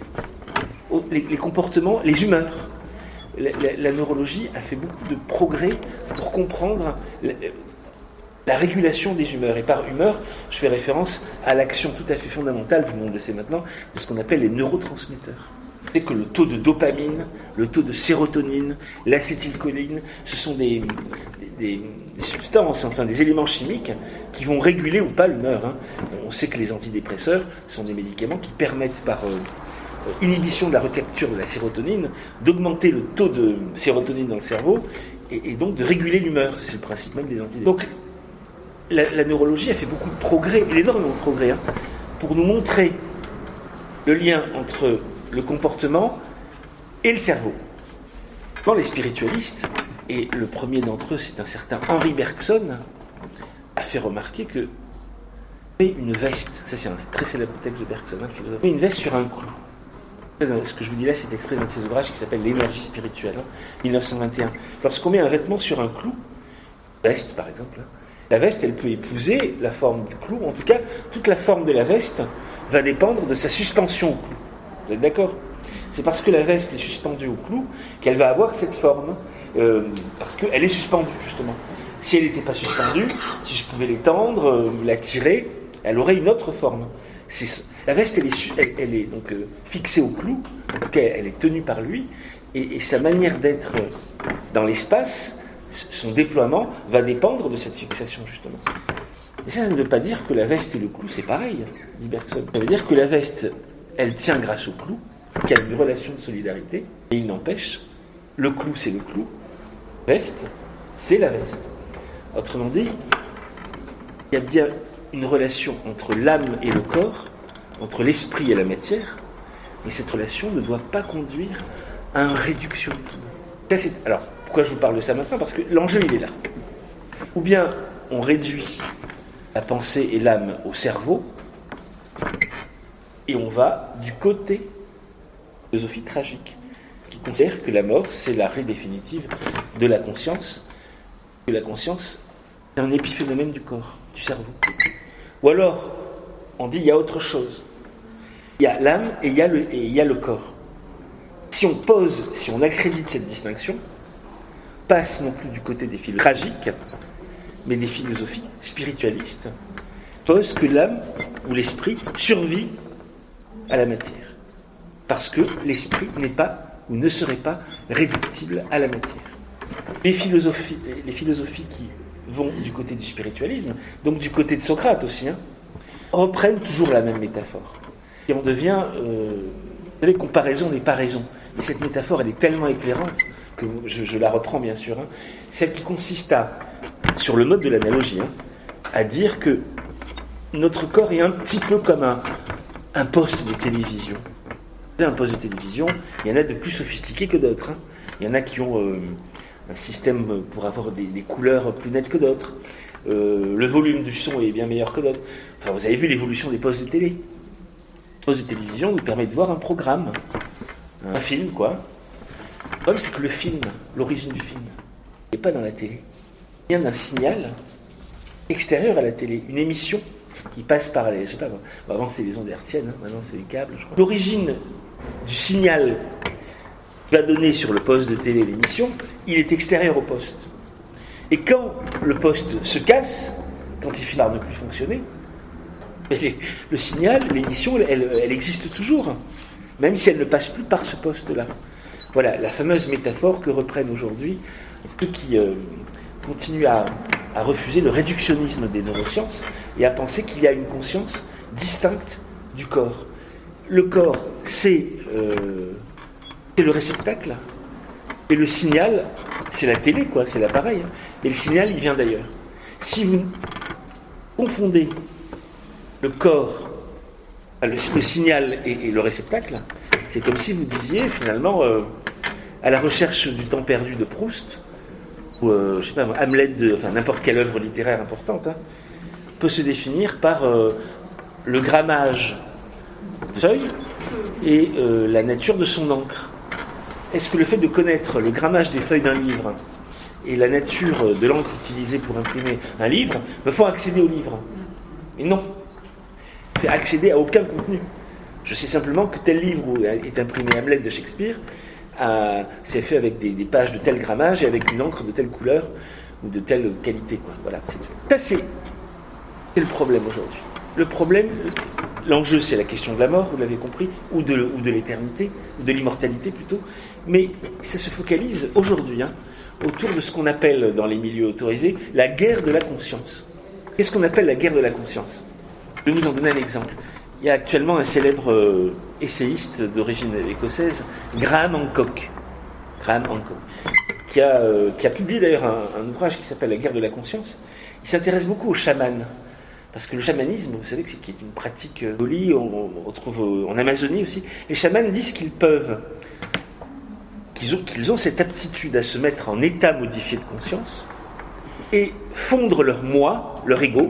les, les comportements, les humeurs. La, la, la neurologie a fait beaucoup de progrès pour comprendre la, la régulation des humeurs. Et par humeur, je fais référence à l'action tout à fait fondamentale, tout le monde le sait maintenant, de ce qu'on appelle les neurotransmetteurs. C'est que le taux de dopamine, le taux de sérotonine, l'acétylcholine, ce sont des, des, des substances, enfin des éléments chimiques qui vont réguler ou pas l'humeur. Hein. On sait que les antidépresseurs sont des médicaments qui permettent par euh, inhibition de la recapture de la sérotonine d'augmenter le taux de sérotonine dans le cerveau et, et donc de réguler l'humeur. C'est le principe même des antidépresseurs. Donc la, la neurologie a fait beaucoup de progrès, et énormément de progrès, hein, pour nous montrer le lien entre le comportement et le cerveau. Dans les spiritualistes, et le premier d'entre eux, c'est un certain Henri Bergson, a fait remarquer que une veste, ça c'est un très célèbre texte de Bergson, un philosophe, une veste sur un clou. Ce que je vous dis là, c'est extrait d'un de ses ouvrages qui s'appelle L'énergie spirituelle, dix-neuf cent vingt et un. Lorsqu'on met un vêtement sur un clou, veste par exemple, la veste, elle peut épouser la forme du clou, en tout cas, toute la forme de la veste va dépendre de sa suspension au clou. Vous êtes d'accord ? C'est parce que la veste est suspendue au clou qu'elle va avoir cette forme, euh, parce qu'elle est suspendue, justement. Si elle n'était pas suspendue, si je pouvais l'étendre, euh, la tirer, elle aurait une autre forme. C'est, la veste, elle est, elle, elle est donc euh, fixée au clou, en tout cas, elle est tenue par lui, et, et sa manière d'être dans l'espace, son déploiement, va dépendre de cette fixation, justement. Et ça, ça ne veut pas dire que la veste et le clou, c'est pareil, dit Bergson. Ça veut dire que la veste, elle tient grâce au clou, qu'il y a une relation de solidarité, et il n'empêche, le clou c'est le clou, la veste c'est la veste. Autrement dit, il y a bien une relation entre l'âme et le corps, entre l'esprit et la matière, mais cette relation ne doit pas conduire à un réductionnisme. Ça, c'est... Alors, pourquoi je vous parle de ça maintenant ? Parce que l'enjeu il est là. Ou bien on réduit la pensée et l'âme au cerveau, et on va du côté de la philosophie tragique, qui considère que la mort, c'est l'arrêt définitif de la conscience, que la conscience, c'est un épiphénomène du corps, du cerveau. Ou alors, on dit il y a autre chose. Il y a l'âme et il y a le, et il y a le corps. Si on pose, si on accrédite cette distinction, passe non plus du côté des philosophes tragiques, mais des philosophies spiritualistes, pose que l'âme ou l'esprit survit à la matière. Parce que l'esprit n'est pas ou ne serait pas réductible à la matière. Les philosophies, les philosophies qui vont du côté du spiritualisme, donc du côté de Socrate aussi, hein, reprennent toujours la même métaphore. Et on devient, euh, vous savez, comparaison n'est pas raison. Mais cette métaphore, elle est tellement éclairante que je, je la reprends bien sûr. Hein, celle qui consiste à, sur le mode de l'analogie, hein, à dire que notre corps est un petit peu comme un, un poste de télévision. Un poste de télévision, il y en a de plus sophistiqués que d'autres. Hein. Il y en a qui ont euh, un système pour avoir des, des couleurs plus nettes que d'autres. Euh, le volume du son est bien meilleur que d'autres. Enfin, vous avez vu l'évolution des postes de télé. Les postes de télévision nous permettent de voir un programme, un film, quoi. Le problème, c'est que le film, l'origine du film, n'est pas dans la télé. Il vient d'un signal extérieur à la télé, une émission qui passe par les, je sais pas, bon, avant c'était les ondes hertziennes, hein, maintenant c'est les câbles, je crois. L'origine du signal qui va donner sur le poste de télé l'émission, il est extérieur au poste. Et quand le poste se casse, quand il finit par ne plus fonctionner, les, le signal, l'émission, elle, elle existe toujours, même si elle ne passe plus par ce poste-là. Voilà la fameuse métaphore que reprennent aujourd'hui ceux qui euh, continuent à, à refuser le réductionnisme des neurosciences et à penser qu'il y a une conscience distincte du corps. Le corps, c'est, euh, c'est le réceptacle, et le signal, c'est la télé, quoi, c'est l'appareil, hein, et le signal, il vient d'ailleurs. Si vous confondez le corps, le, le signal et, et le réceptacle, c'est comme si vous disiez, finalement, euh, à la recherche du temps perdu de Proust, ou, euh, je sais pas, Hamlet, de, enfin, n'importe quelle œuvre littéraire importante, hein, peut se définir par euh, le grammage de feuilles et euh, la nature de son encre. Est-ce que le fait de connaître le grammage des feuilles d'un livre et la nature de l'encre utilisée pour imprimer un livre me font accéder au livre? Et non. Je ne fais accéder à aucun contenu. Je sais simplement que tel livre où est imprimé Hamlet de Shakespeare a, c'est fait avec des, des pages de tel grammage et avec une encre de telle couleur ou de telle qualité, quoi. Voilà, c'est tout. Ça, c'est, c'est le problème aujourd'hui. Le problème, l'enjeu, c'est la question de la mort, vous l'avez compris, ou de, ou de l'éternité, ou de l'immortalité plutôt, mais ça se focalise aujourd'hui hein, autour de ce qu'on appelle dans les milieux autorisés la guerre de la conscience. Qu'est-ce qu'on appelle la guerre de la conscience? Je vais vous en donner un exemple. Il y a actuellement un célèbre euh, essayiste d'origine écossaise, Graham Hancock, Graham Hancock qui, a, euh, qui a publié d'ailleurs un, un ouvrage qui s'appelle La guerre de la conscience. Il s'intéresse beaucoup aux chamans. Parce que le chamanisme, vous savez que c'est une pratique jolie, on, on retrouve en Amazonie aussi. Les chamans disent qu'ils peuvent, qu'ils ont, qu'ils ont cette aptitude à se mettre en état modifié de conscience et fondre leur moi, leur ego,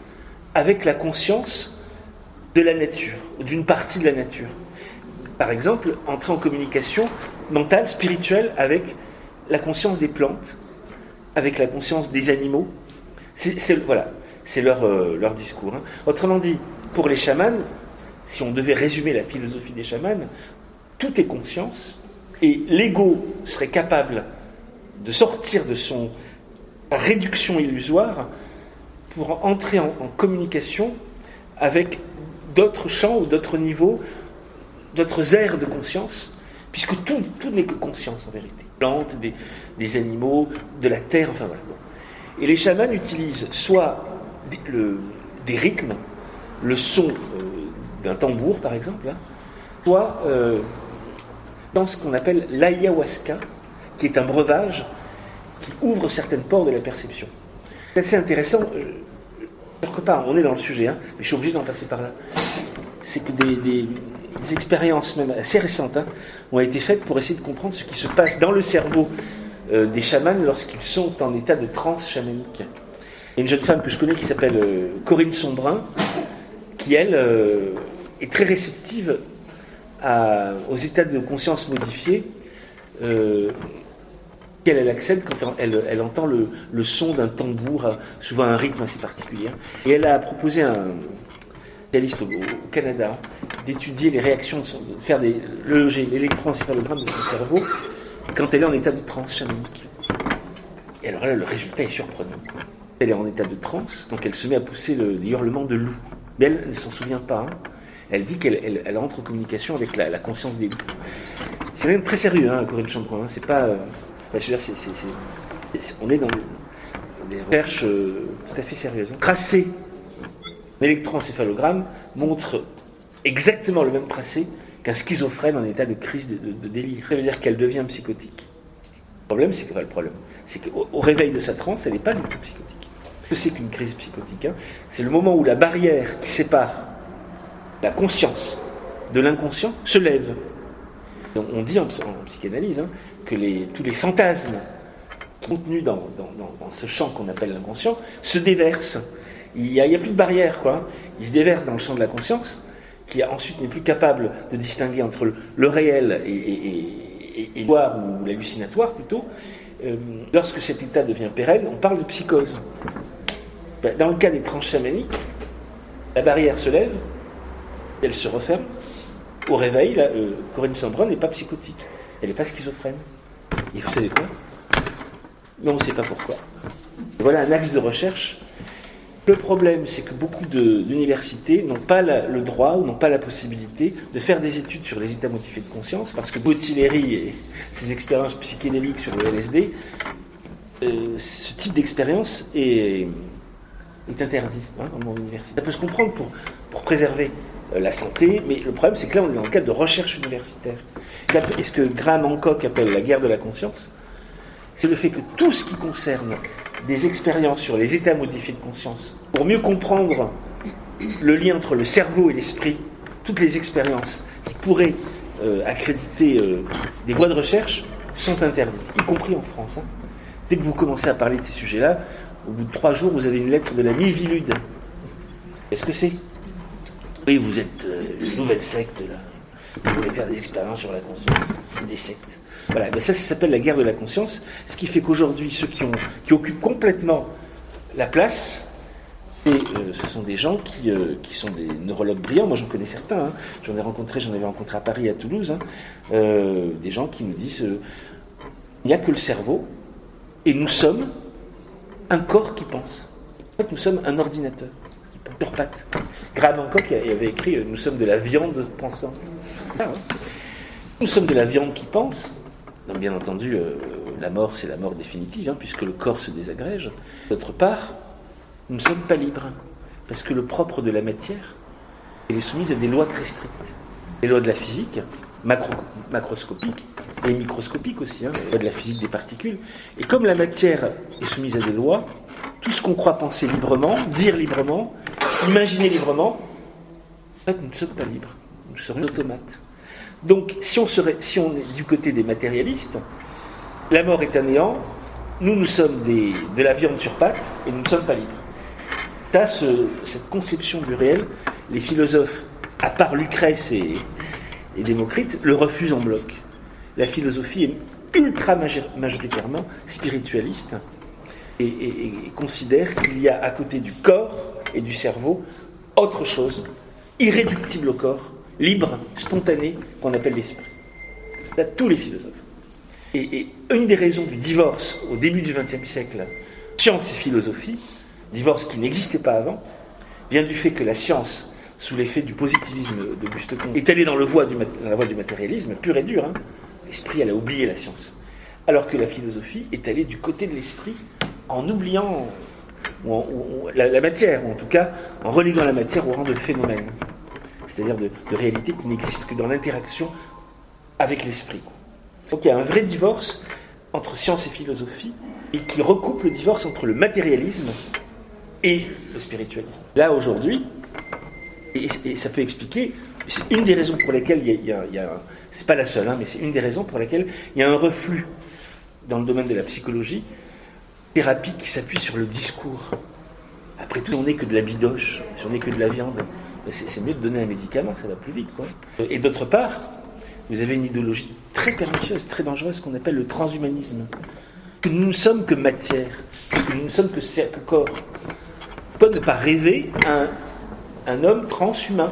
avec la conscience de la nature, d'une partie de la nature. Par exemple, entrer en communication mentale, spirituelle avec la conscience des plantes, avec la conscience des animaux. C'est, c'est, voilà. C'est leur, euh, leur discours. Hein. Autrement dit, pour les chamans, si on devait résumer la philosophie des chamans, tout est conscience, et l'ego serait capable de sortir de son réduction illusoire pour entrer en, en communication avec d'autres champs ou d'autres niveaux, d'autres aires de conscience, puisque tout, tout n'est que conscience en vérité. Des plantes, des, des animaux, de la terre, enfin voilà. Bon. Et les chamans utilisent soit Le, des rythmes, le son euh, d'un tambour par exemple, hein, soit euh, dans ce qu'on appelle l'ayahuasca, qui est un breuvage qui ouvre certaines portes de la perception. C'est assez intéressant, euh, quelque part, on est dans le sujet, hein, mais je suis obligé d'en passer par là. C'est que des, des, des expériences même assez récentes hein, ont été faites pour essayer de comprendre ce qui se passe dans le cerveau euh, des chamans lorsqu'ils sont en état de transe chamanique. Il y a une jeune femme que je connais qui s'appelle euh, Corinne Sombrin, qui, elle, euh, est très réceptive à, aux états de conscience modifiés euh, auxquels elle accède quand elle, elle entend le, le son d'un tambour, souvent un rythme assez particulier. Et elle a proposé à un spécialiste au, au Canada d'étudier les réactions, de, son, de faire des, le, l'électroencéphalogramme de son cerveau quand elle est en état de transe chamanique. Et alors là, le résultat est surprenant. Elle est en état de transe, donc elle se met à pousser le, des hurlements de loup. Mais elle ne s'en souvient pas. Hein. Elle dit qu'elle elle, elle entre en communication avec la, la conscience des loups. C'est même très sérieux, hein, Corinne Sombrin. Hein. C'est pas. Euh, je veux dire, c'est, c'est, c'est, c'est, on est dans des, des recherches euh, tout à fait sérieuses. Hein. Tracé, un électroencéphalogramme montre exactement le même tracé qu'un schizophrène en état de crise de, de, de délire. Ça veut dire qu'elle devient psychotique. Le problème, c'est que pas le problème. C'est qu'au au réveil de sa transe, elle n'est pas du tout psychotique. Ce que c'est qu'une crise psychotique hein, c'est le moment où la barrière qui sépare la conscience de l'inconscient se lève. On dit en, en psychanalyse hein, que les, tous les fantasmes contenus dans, dans, dans, dans ce champ qu'on appelle l'inconscient se déversent. Il n'y a, a plus de barrière, quoi. Ils se déversent dans le champ de la conscience, qui ensuite n'est plus capable de distinguer entre le, le réel et, et, et, et l'illusoire ou l'hallucinatoire plutôt. Euh, lorsque cet état devient pérenne, on parle de psychose. Dans le cas des transes chamaniques, La barrière se lève, elle se referme. Au réveil, là, euh, Corinne Sambron n'est pas psychotique, elle n'est pas schizophrène. Et vous savez quoi? Mais on ne sait pas pourquoi. Voilà un axe de recherche. Le problème, c'est que beaucoup de, d'universités n'ont pas la, le droit ou n'ont pas la possibilité de faire des études sur les états modifiés de conscience, parce que Botticelli et ses expériences psychédéliques sur le L S D, euh, ce type d'expérience est, est interdit hein, dans mon université. Ça peut se comprendre pour, pour préserver euh, la santé, mais le problème, c'est que là, on est dans le cadre de recherche universitaire. Et ce que Graham Hancock appelle la guerre de la conscience, c'est le fait que tout ce qui concerne des expériences sur les états modifiés de conscience, pour mieux comprendre le lien entre le cerveau et l'esprit, toutes les expériences qui pourraient euh, accréditer euh, des voies de recherche sont interdites, y compris en France. Hein. Dès que vous commencez à parler de ces sujets-là, au bout de trois jours, vous avez une lettre de la Mivilude. Qu'est-ce que c'est? Oui, vous êtes euh, une nouvelle secte, là. Vous voulez faire des expériences sur la conscience, des sectes. Voilà, ben ça, ça s'appelle la guerre de la conscience, ce qui fait qu'aujourd'hui, ceux qui, ont, qui occupent complètement la place, et, euh, ce sont des gens qui, euh, qui sont des neurologues brillants. Moi, j'en connais certains. Hein. J'en ai rencontré, j'en avais rencontré à Paris, à Toulouse. Hein. Euh, des gens qui nous disent euh, il n'y a que le cerveau, et nous sommes un corps qui pense. En fait, nous sommes un ordinateur qui pense sur pattes. Graham Hancock avait écrit euh, nous sommes de la viande pensante. Ah, hein. Nous sommes de la viande qui pense. Donc, bien entendu, euh, la mort, c'est la mort définitive, hein, puisque le corps se désagrège. D'autre part, nous ne sommes pas libres, parce que le propre de la matière, elle est soumise à des lois très strictes. Les lois de la physique, macro, macroscopiques et microscopiques aussi, hein, les lois de la physique des particules. Et comme la matière est soumise à des lois, tout ce qu'on croit penser librement, dire librement, imaginer librement, en fait, nous ne sommes pas libres, nous serions automates. Donc, si on, serait, si on est du côté des matérialistes, la mort est un néant, nous, nous sommes des, de la viande sur pattes, et nous ne sommes pas libres. Ça, ce, cette conception du réel, les philosophes, à part Lucrèce et, et Démocrite, le refusent en bloc. La philosophie est ultra majoritairement spiritualiste, et, et, et considère qu'il y a à côté du corps et du cerveau autre chose, irréductible au corps, libre, spontané, qu'on appelle l'esprit. C'est à tous les philosophes. Et, et une des raisons du divorce au début du vingtième siècle, science et philosophie, divorce qui n'existait pas avant, vient du fait que la science, sous l'effet du positivisme d'Auguste Comte, est allée dans, le voie du, dans la voie du matérialisme, pur et dur. Hein. L'esprit, elle a oublié la science. Alors que la philosophie est allée du côté de l'esprit en oubliant ou en, ou, la, la matière, ou en tout cas en reléguant la matière au rang de phénomène. C'est-à-dire de, de réalité qui n'existe que dans l'interaction avec l'esprit. Donc il y a un vrai divorce entre science et philosophie, et qui recoupe le divorce entre le matérialisme et le spiritualisme. Là, aujourd'hui, et, et ça peut expliquer, c'est une des raisons pour lesquelles il y a, il y a, il y a c'est pas la seule, hein, mais c'est une des raisons pour lesquelles il y a un reflux dans le domaine de la psychologie, thérapie qui s'appuie sur le discours. Après tout, on n'est que de la bidoche, si on n'est que de la viande. C'est, c'est mieux de donner un médicament, ça va plus vite, quoi. Et d'autre part, vous avez une idéologie très pernicieuse, très dangereuse, qu'on appelle le transhumanisme. Que nous ne sommes que matière, que nous ne sommes que, que corps. On peut ne pas rêver un, un homme transhumain,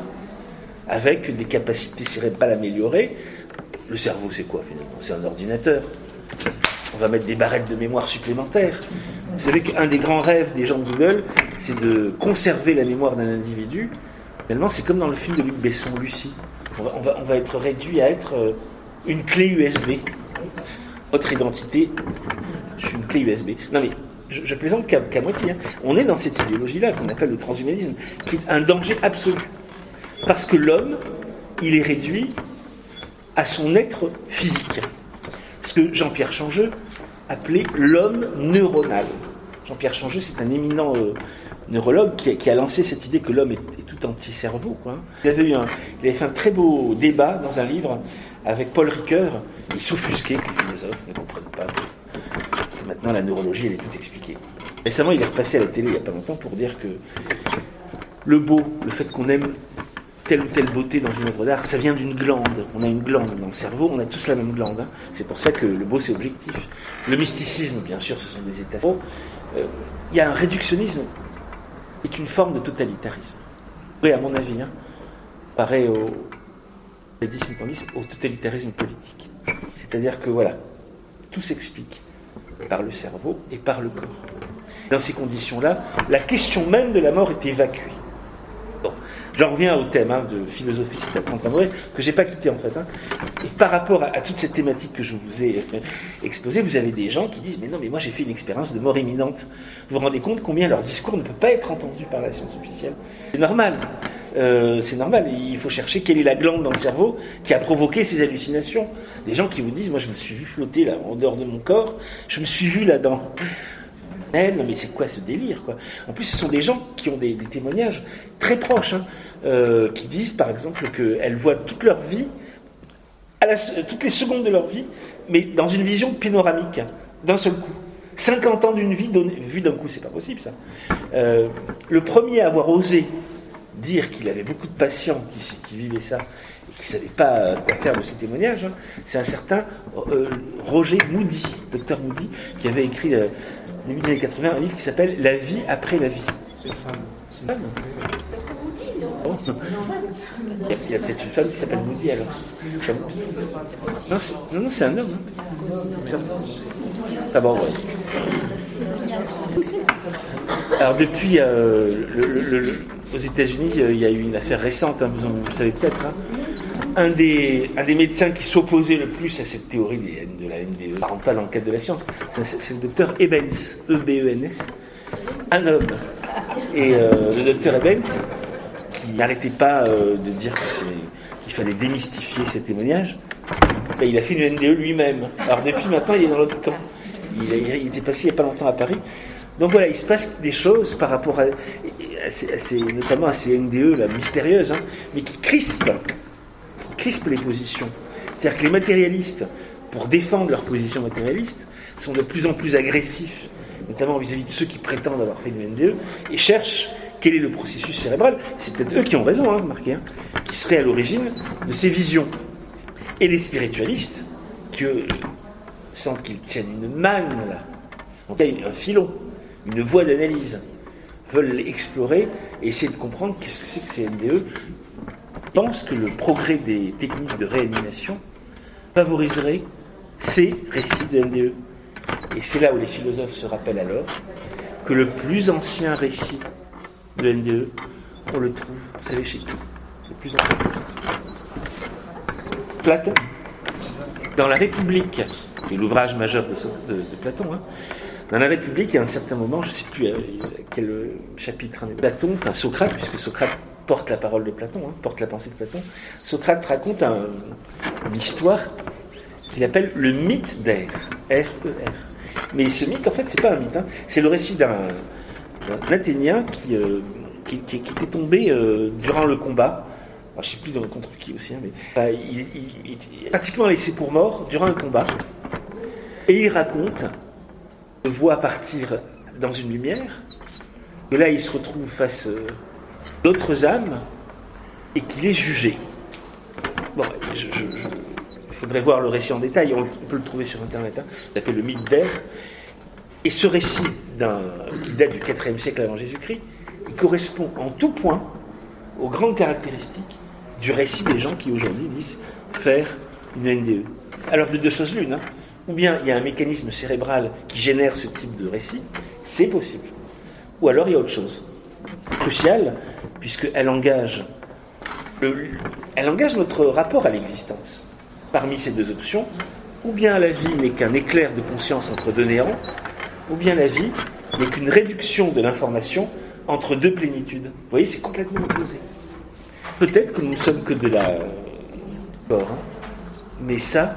avec des capacités cérébrales améliorées. Le cerveau, c'est quoi, finalement? C'est un ordinateur. On va mettre des barrettes de mémoire supplémentaires. Vous savez qu'un des grands rêves des gens de Google, c'est de conserver la mémoire d'un individu. Finalement, c'est comme dans le film de Luc Besson, Lucie. On va, on va, on va être réduit à être euh, une clé U S B. Votre identité, je suis une clé U S B. Non mais, je, je plaisante qu'à, qu'à moitié. Hein. On est dans cette idéologie-là qu'on appelle le transhumanisme, qui est un danger absolu. Parce que l'homme, il est réduit à son être physique. Ce que Jean-Pierre Changeux appelait l'homme neuronal. Jean-Pierre Changeux, c'est un éminent euh, neurologue qui a, qui a lancé cette idée que l'homme est, est tout anti-cerveau. Quoi. Il, avait eu un, il avait fait un très beau débat dans un livre avec Paul Ricoeur. Il s'offusquait que les philosophes ne comprennent pas que maintenant la neurologie, elle est toute expliquée. Récemment, il est repassé à la télé il n'y a pas longtemps pour dire que le beau, le fait qu'on aime telle ou telle beauté dans une œuvre d'art, ça vient d'une glande. On a une glande dans le cerveau, on a tous la même glande. Hein. C'est pour ça que le beau, c'est objectif. Le mysticisme, bien sûr, ce sont des états. Il euh, y a un réductionnisme qui est une forme de totalitarisme. Oui, à mon avis, hein, paraît au, au totalitarisme politique. C'est-à-dire que voilà, tout s'explique par le cerveau et par le corps. Dans ces conditions-là, la question même de la mort est évacuée. Bon, j'en reviens au thème hein, de philosophie, c'est apprendre à mourir, que je n'ai pas quitté en fait. Hein. Et par rapport à, à toute cette thématique que je vous ai euh, exposée, vous avez des gens qui disent « Mais non, mais moi j'ai fait une expérience de mort imminente. » Vous vous rendez compte combien leur discours ne peut pas être entendu par la science officielle? C'est normal. Euh, c'est normal. Il faut chercher quelle est la glande dans le cerveau qui a provoqué ces hallucinations. Des gens qui vous disent « Moi je me suis vu flotter là, en dehors de mon corps. Je me suis vu là-dedans. » Non mais c'est quoi ce délire quoi. En plus ce sont des gens qui ont des, des témoignages très proches hein, euh, qui disent par exemple qu'elles voient toute leur vie à la, toutes les secondes de leur vie mais dans une vision panoramique hein, d'un seul coup. cinquante ans d'une vie donnée, vue d'un coup, c'est pas possible ça. Euh, le premier à avoir osé dire qu'il avait beaucoup de patients qui, qui vivaient ça et qui ne savaient pas quoi faire de ces témoignages, hein, c'est un certain euh, Roger Moody, docteur Moody, qui avait écrit euh, début des années quatre-vingts, un livre qui s'appelle « La vie après la vie ». C'est une femme. C'est une femme. Bon, il y a peut-être une femme qui s'appelle Moody alors. Non, c'est, non, non, c'est un homme. Hein. Ah bon, ouais. Alors depuis, euh, le, le, le, aux États-Unis, euh, il y a eu une affaire récente, hein, vous, vous le savez peut-être, hein. Un des, un des médecins qui s'opposait le plus à cette théorie des, de la N D E, parentale en quête de la science, c'est, c'est le docteur Ebens, E B E N S, un homme. Et euh, le docteur Ebens, qui n'arrêtait pas euh, de dire que qu'il fallait démystifier ces témoignages, ben, il a fait une N D E lui-même. Alors depuis maintenant, il est dans l'autre camp. Il, a, il était passé il n'y a pas longtemps à Paris. Donc voilà, il se passe des choses par rapport à, à, ces, à ces, notamment à ces N D E là, mystérieuses, hein, mais qui crispent. crispent les positions. C'est-à-dire que les matérialistes, pour défendre leur position matérialiste, sont de plus en plus agressifs, notamment vis-à-vis de ceux qui prétendent avoir fait une N D E, et cherchent quel est le processus cérébral. C'est peut-être eux qui ont raison, hein, remarquez, hein, qui seraient à l'origine de ces visions. Et les spiritualistes, qui eux, sentent qu'ils tiennent une manne, là, en tout cas un filon, une voie d'analyse, veulent explorer et essayer de comprendre qu'est-ce que c'est que ces N D E, pense que le progrès des techniques de réanimation favoriserait ces récits de N D E. Et c'est là où les philosophes se rappellent alors que le plus ancien récit de N D E, on le trouve, vous savez chez qui? Le plus ancien. Platon. Dans la République, qui est l'ouvrage majeur de, de, de Platon, hein, dans la République, à un certain moment, je ne sais plus à quel chapitre, hein, Platon, enfin Socrate, puisque Socrate porte la parole de Platon, hein, porte la pensée de Platon, Socrate raconte un, une histoire qu'il appelle le mythe d'Air, R E R. Mais ce mythe, en fait, c'est pas un mythe, hein, c'est le récit d'un, d'un Athénien qui, euh, qui, qui, qui était tombé euh, durant le combat. Alors, je ne sais plus dans, contre qui aussi, hein, mais euh, il, il, il est pratiquement laissé pour mort durant un combat. Et il raconte, il voit partir dans une lumière, que là il se retrouve face euh, d'autres âmes et qu'il est jugé. Bon, je, je, je, il faudrait voir le récit en détail, on, on peut le trouver sur internet, hein, ça s'appelle le mythe d'Air. Et ce récit d'un, qui date du quatrième siècle avant Jésus-Christ, il correspond en tout point aux grandes caractéristiques du récit des gens qui aujourd'hui disent faire une N D E. Alors de deux choses l'une, hein. Ou bien il y a un mécanisme cérébral qui génère ce type de récit, c'est possible. Ou alors il y a autre chose, crucial, puisqu'elle engage, le, elle engage notre rapport à l'existence. Parmi ces deux options, ou bien la vie n'est qu'un éclair de conscience entre deux néants, ou bien la vie n'est qu'une réduction de l'information entre deux plénitudes. Vous voyez, c'est complètement opposé. Peut-être que nous ne sommes que de la corps, hein, mais ça,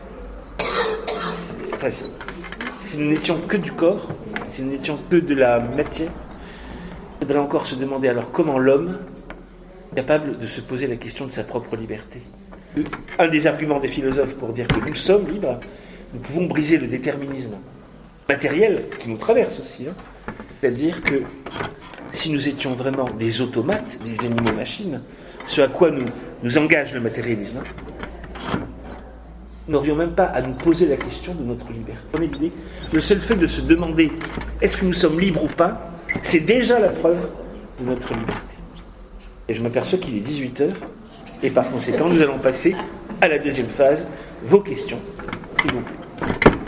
enfin, si nous n'étions que du corps, si nous n'étions que de la matière, il faudrait encore se demander alors comment l'homme est capable de se poser la question de sa propre liberté. Un des arguments des philosophes pour dire que nous sommes libres, nous pouvons briser le déterminisme matériel qui nous traverse aussi, hein. C'est-à-dire que si nous étions vraiment des automates, des animaux-machines, ce à quoi nous, nous engage le matérialisme, hein, nous n'aurions même pas à nous poser la question de notre liberté. On est l'idée, le seul fait de se demander est-ce que nous sommes libres ou pas, c'est déjà la preuve de notre liberté. Et je m'aperçois qu'il est dix-huit heures. Et par conséquent, nous allons passer à la deuxième phase, vos questions, s'il vous plaît.